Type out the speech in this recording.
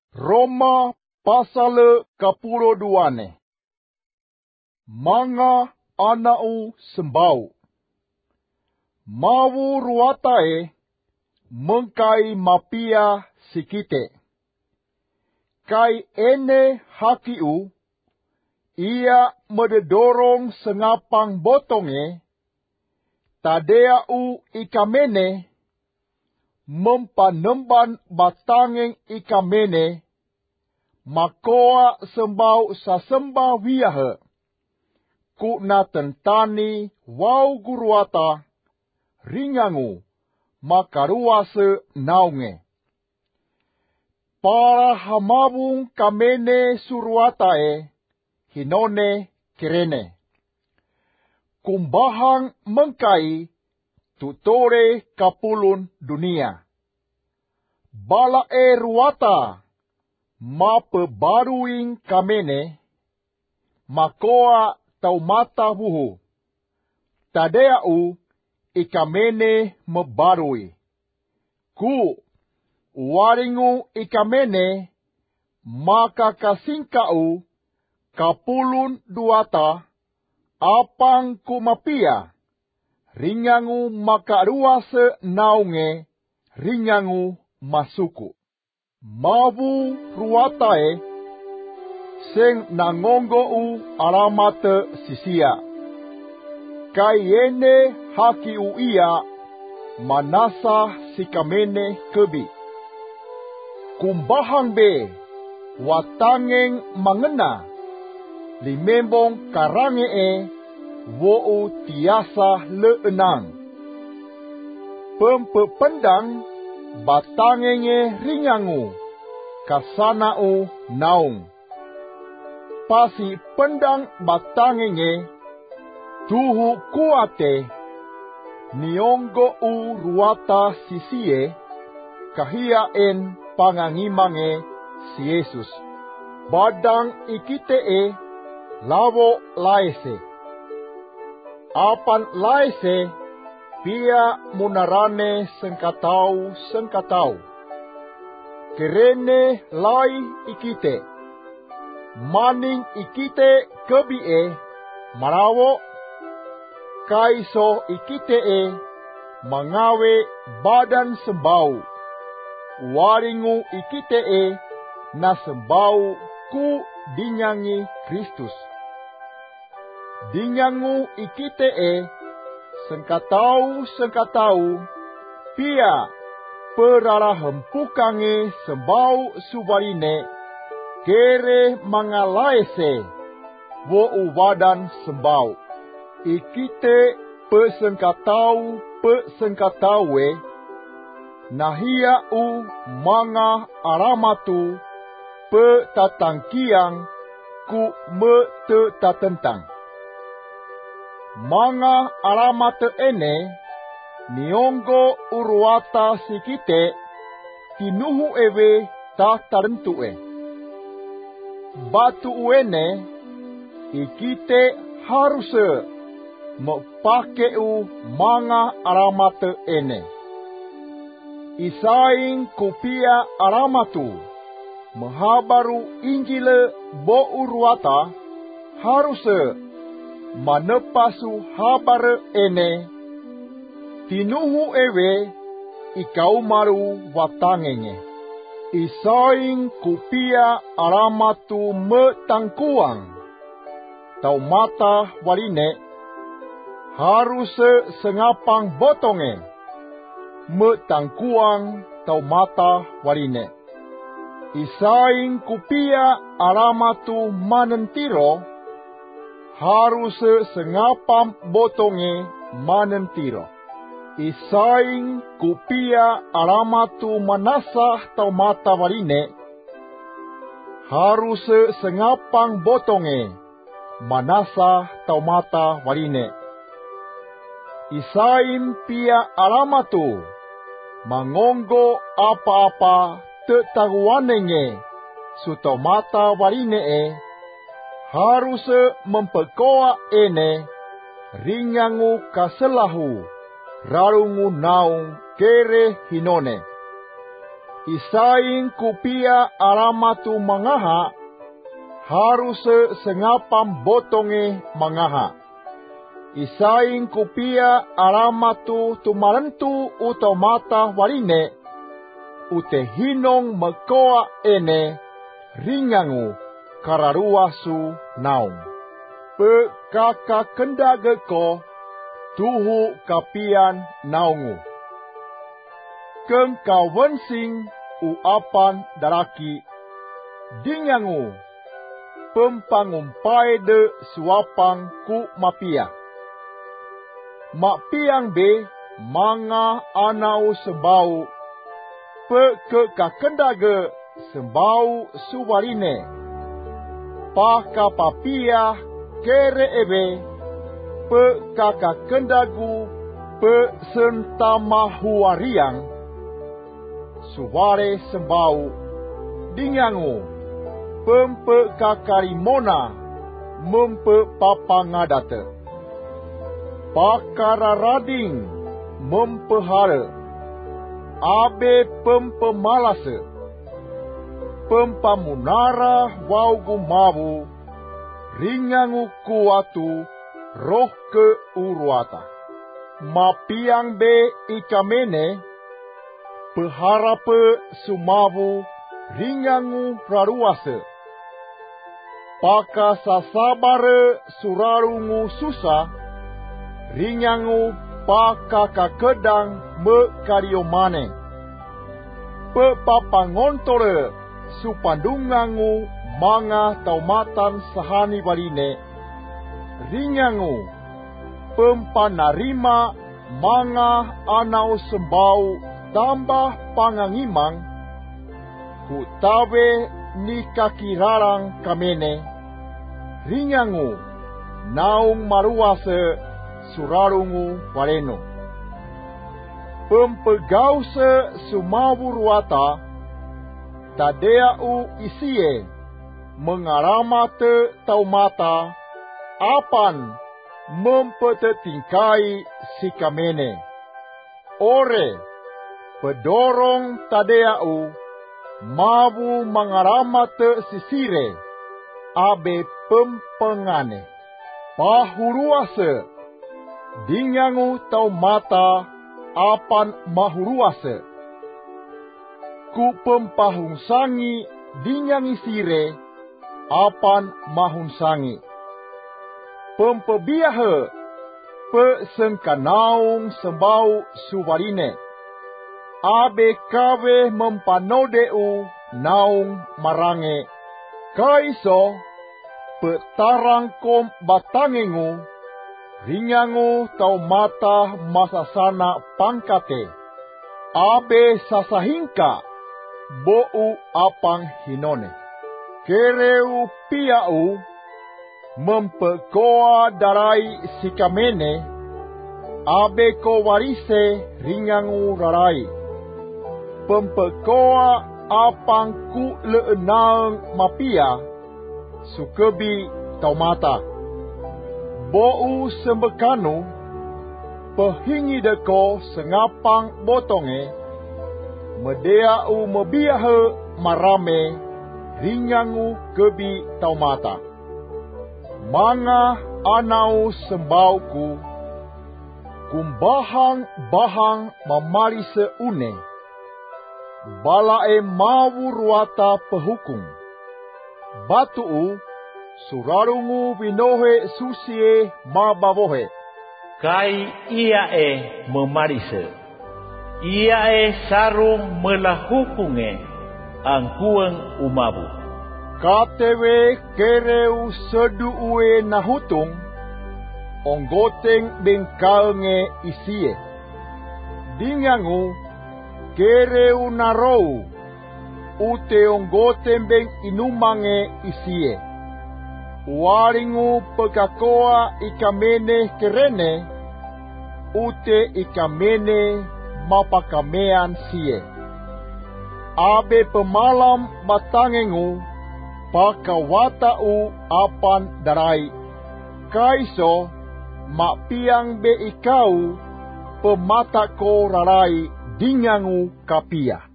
Roma pasal 22. Mga anau sembau. Mawu ruatae mengkai mapia sikite. Kai ene hakiu, ia mededorong sengapang botonge, tadeau ikamene, mempanemban batangeng ikamene, makoa sembau sasembah wiahe, ku na tentani wau guruata, ringangu, makaruase naunge. Para hamabung kamene suruatae, hinone kirene. Kumbahang mengkai, tutore kapulun dunia. Balae ruata, mapebaruing kamene, makoa taumata wuhu. Tadeau ikamene mebarui. Ku waringu ikamene, maka kasingkau kapulun duata, apang kumapia, ringangu makaruase naunge, ringangu masuku. Mawu ruatae, seng nangongou alamate sisia. Kayene hakiu ia, manasa sikamene kebi. Kumbahang be, watangeng mangena, limembong karange wou tiasa leenang. Pempependang batangenge ringangu, kasanau naung. Pasi pendang batangenge, tuhu kuate, nionggo u ruata sisie, kahia en pangangimange si Yesus. Badang ikite lawo laese. Apan laese, pia munarane sengkatau. Kerene lai ikite. Maning ikite kebie, marawo. Kaiso ikite mangawe badan sembau. Waringu ikite na sembau ku dinyangi Kristus. Dinyangu ikite sengkatau, pia perara hempukange sembau subarine, kere mangalaese, wo uwadan sembau. Ikite pesengkataue, nahia u manga aramatu, pe tatangkiang ku me te tatentang. Manga aramate ene, nionggo uruata sikite, tinuhu ewe ta tarentue. Batu uene, ikite haruse, mepakeu manga aramate ene. Isaing kupia aramatu, mehabaru injile bo uruata, haruse, manepasu habare ene, tinuhu ewe, ikau maru watangenge. Isaing kupia aramatu metangkuang, tau mata waline, haruse sengapang botonge, metangkuang tau mata waline. Isaing kupia aramatu manentiro, haruse sengapam botonge manentiro. Isaing kupia aramatu manasah tau mata waline, haruse sengapang botonge manasah tau mata waline. Isaim pia aramatu, mangonggo apa-apa tetaguanenge, sutomata warine haruse mempekoa ene, ringangu kaselahu, rarungu naung kere hinone. isaing kupia aramatu mangaha, harus sengapam botonge mangaha. Isaing kupia aramatu tumalentu utomata warine, ute hinong mekoa ene, ringangu kararuasu naung. Pe kaka kendageko, tuhu kapian naungu. Keng kawensing uapan daraki, dingangu, pempangumpai de suapang ku mapia. Mapiang be manga anau sembau, pe ke kakendage sembau suwarine. Paka papia kere ebe, pe kakakendagu pe sentamahuariang, suware sembau, dingangu, pempe kakarimona, mempe papangadate. Pakararading mempehara, abe pempemalase, pempamunara waugumabu, ringangu kuatu, roh ke uruata. Mapiang be ikamene, peharape sumabu, ringangu raruase. Paka sasabare surarungu susah, ringangu paka kakedang me kariomane. Pe papangontore supandungangu manga taumatan sahani waline, ringangu pempanarima manga anau sembau tambah pangangimang, kutawe ni kakirarang kamene, ringangu naung maruase surarungu waleno. Pempegause sumawurwata, tadeau isie, mengaramate taumata, apan mempetetingkai si kamene. Ore, pedorong tadeau, mabu mengaramate sisire, abe pempengane. Pahuruase, dingangu taumata, apan mahuruase. Ku pempahungsangi dingangi sire, apan mahunsangi. Pempebiahe, pe sengkanaung sembau suwarine, abe kawe mempanodeu naung marange, kaiso petarangkom batangengu, ringangu taumata masasana pangkate, abe sasahingka bou apang hinone. Kereu piau mempekoa darai sikamene, abe ko warise ringangu rarai. Pempekoa apang ku leenang mapia, sukebi taumata. Bou sembekanu, pehingi deko sengapang botonge, medeau mebiahe marame, ringangu kebi taumata. Manga anau sembauku, kumbahang-bahang mamarise une, balae mawurwata pehukung, batu surarungu winohe susie mababohe. Kai ia memarise, ia sarung melahukunge angkuang umabu. Katewe kereu seduue nahutung, onggoteng bengkaenge isie. Dingangu kereu narou, ute onggoteng beng inumange isie. Waringu pekakoa ikamene kerene, ute ikamene mapakamean sie. Abe pemalam batangengu, pakawatau apan darai, kaiso mapiang be ikau, pematako rarai dingangu kapia.